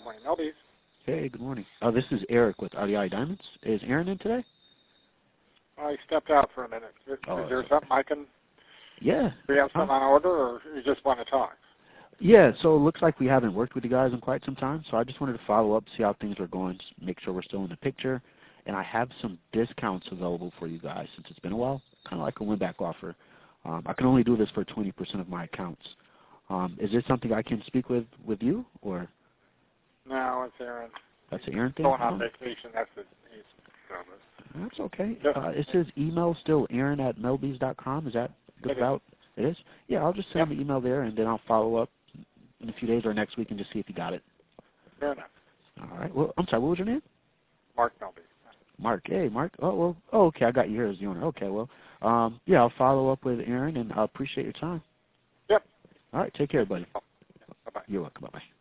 morning, Melby's. Hey, good morning. This is Eric with RDI Diamonds. Is Aaron in today? I stepped out for a minute. Is there something I can... Yeah. Do you have something on order, or you just want to talk? Yeah, so it looks like we haven't worked with you guys in quite some time, so I just wanted to follow up, see how things are going, just make sure we're still in the picture. And I have some discounts available for you guys since it's been a while, kind of like a win-back offer. I can only do this for 20% of my accounts. Is this something I can speak with you, or? No, it's Aaron. That's an Aaron thing? Going on vacation, that's it. That's okay. Yep. Is his email still aaron@melbys.com? Is that about? It is? Yeah, I'll just send him an email there, and then I'll follow up in a few days or next week and just see if he got it. Fair enough. All right. Well, I'm sorry, what was your name? Mark Melby. Mark. Hey, Mark. Oh, well, okay, I got you here as the owner. Okay, well, yeah, I'll follow up with Aaron, and I appreciate your time. Yep. All right, take care, buddy. Bye-bye. You're welcome. Bye-bye.